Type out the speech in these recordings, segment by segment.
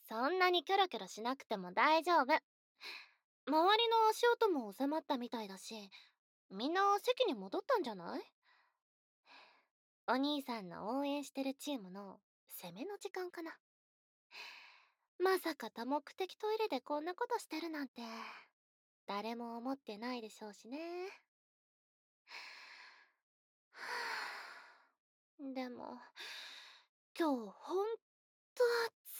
そんなにキョロキョロしなくても大丈夫。周りの足音も収まったみたいだし、みんな席に戻ったんじゃない？お兄さんの応援してるチームの攻めの時間かな。まさか多目的トイレでこんなことしてるなんて、誰も思ってないでしょうしね。はあ、でも、今日ほんと暑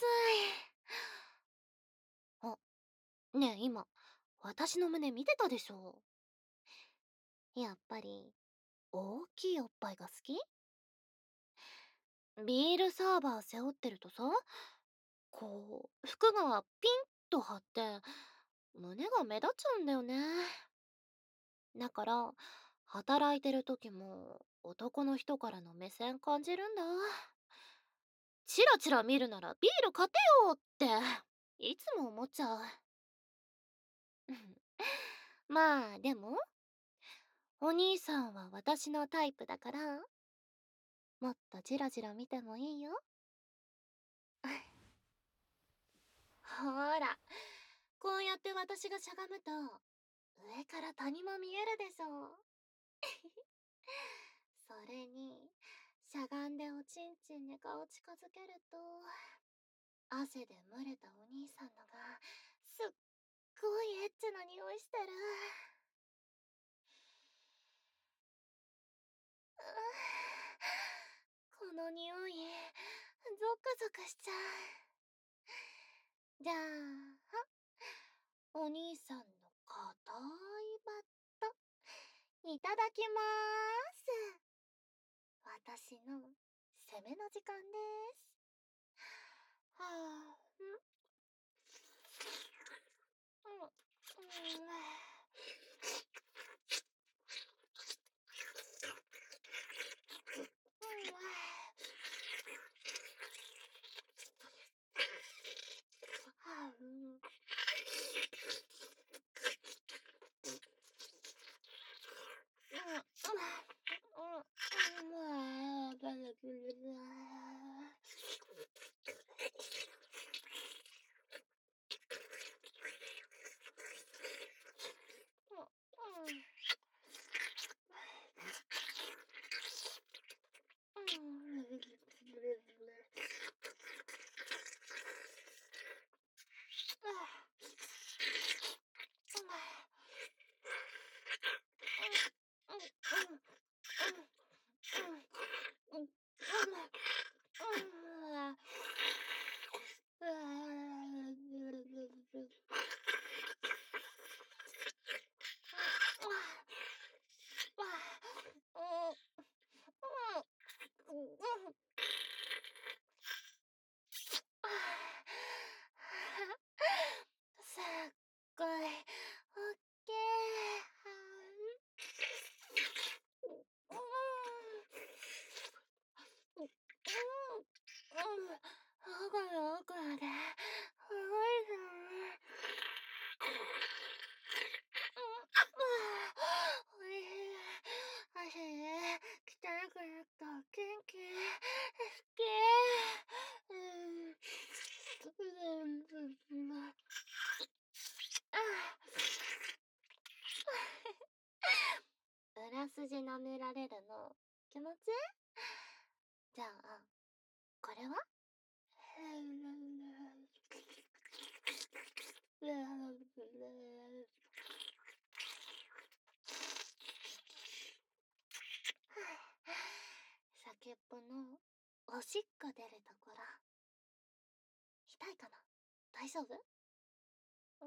い。あ、ねえ今、私の胸見てたでしょ？やっぱり、大きいおっぱいが好き？ビールサーバー背負ってるとさ、こう、服がピンと張って、胸が目立っちゃうんだよね。だから、働いてる時も、男の人からの目線感じるんだ。チラチラ見るならビール買ってよって、いつも思っちゃう。まあ、でも、お兄さんは私のタイプだから、もっとジラジラ見てもいいよ。ほーら、こうやって私がしゃがむと、上から谷も見えるでしょ。それに、しゃがんでおちんちんに顔近づけると、汗で蒸れたお兄さんのが、すっごいエッチな匂いしてる。この匂い、ゾクゾクしちゃう。じゃあ、お兄さんの硬いバット、いただきまーす。私の攻めの時間です。はあ、すっごい、おっけ奥の奥まで、すごいおいしい。足ね、汚くなったキンキン。好き。裏筋舐められるの気持ちいい？じゃあ、これは？先っぽのおしっこ出るところ、痛いかな？大丈夫？うん。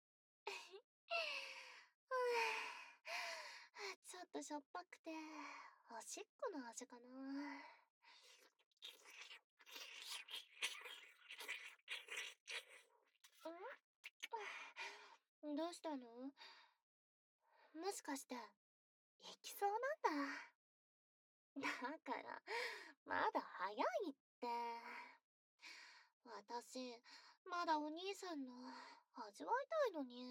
ちょっとしょっぱくて、おしっこの味かな。どうしたの？もしかして、行きそうなんだ。だから、まだ早いって。私、まだお兄さんの味わいたいのに。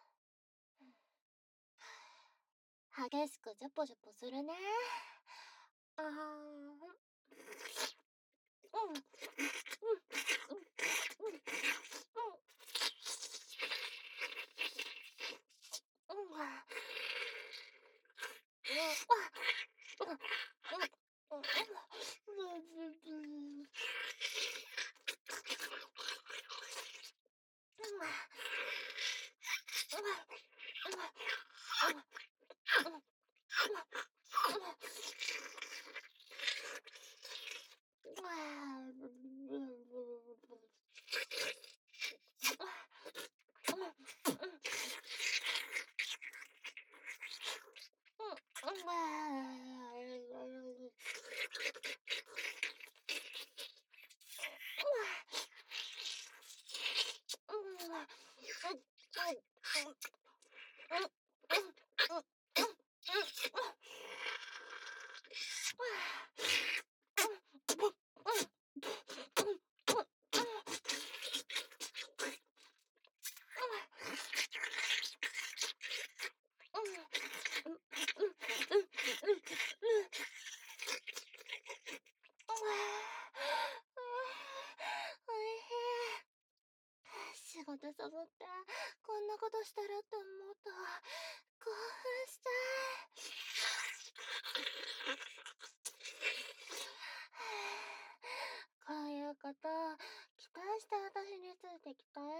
激しくジャポジャポするね。あー、うん、うん、うん、うん、 仕事サボってこんなことしたらって思うと興奮しちゃう。こういうこと期待して私についてきた。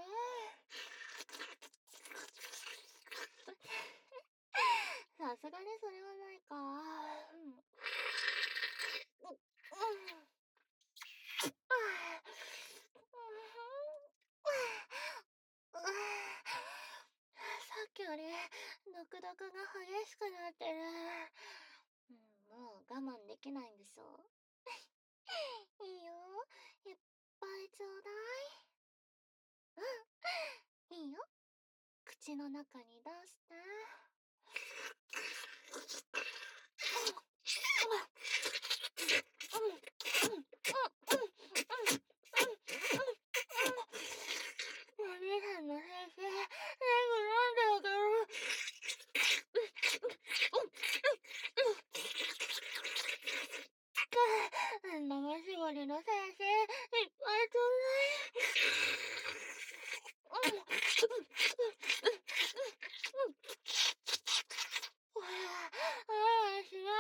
さすがにそれはないか。さっきより毒々が激しくなってる。もう我慢できないんでしょ。いいよ、いっぱいちょうだい。いいよ、口の中に出して。お兄さんの先生、レグなんでだろう。生絞りの先生、いっぱいちょうだい。ほら、しない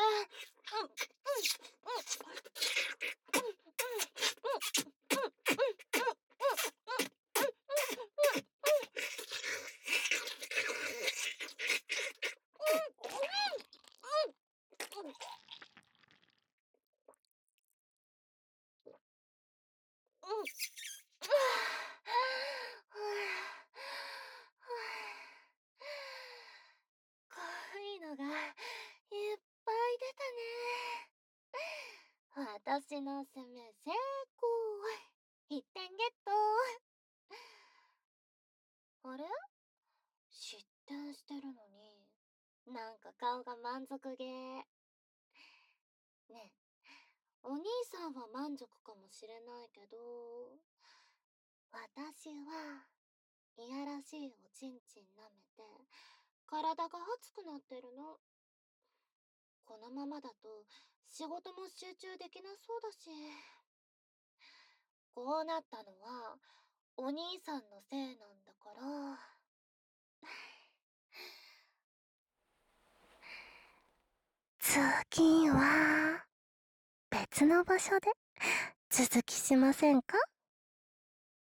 こういうのがいっぱい出たね。私の攻め成功。1点ゲット。あれ、失点してるのになんか顔が満足げー。ねえ、お兄さんは満足かもしれないけど、私はいやらしいおちんちん舐めて体が熱くなってるの。このままだと仕事も集中できなそうだし。こうなったのはお兄さんのせいなんだから。次は別の場所で続きしませんか？